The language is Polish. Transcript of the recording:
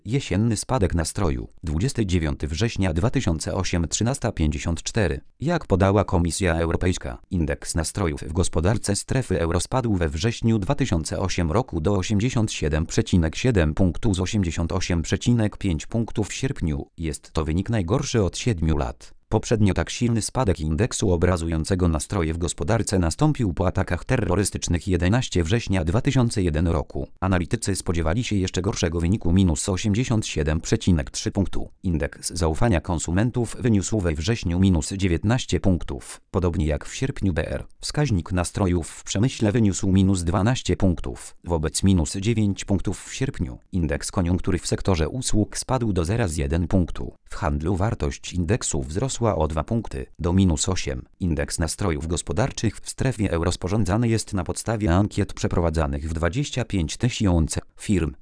Jesienny spadek nastroju. 29 września 2008 13:54. Jak podała Komisja Europejska, indeks nastrojów w gospodarce strefy euro spadł we wrześniu 2008 roku do 87,7 punktu z 88,5 punktów w sierpniu. Jest to wynik najgorszy od 7 lat. Poprzednio tak silny spadek indeksu obrazującego nastroje w gospodarce nastąpił po atakach terrorystycznych 11 września 2001 roku. Analitycy spodziewali się jeszcze gorszego wyniku -87,3 punktu. Indeks zaufania konsumentów wyniósł we wrześniu -19 punktów. Podobnie jak w sierpniu BR. Wskaźnik nastrojów w przemyśle wyniósł -12 punktów, wobec -9 punktów w sierpniu. Indeks koniunktury w sektorze usług spadł do 0,1 punktu. W handlu wartość indeksu wzrosła o 2 punkty, do -8. Indeks nastrojów gospodarczych w strefie euro sporządzany jest na podstawie ankiet przeprowadzanych w 25 000 firm.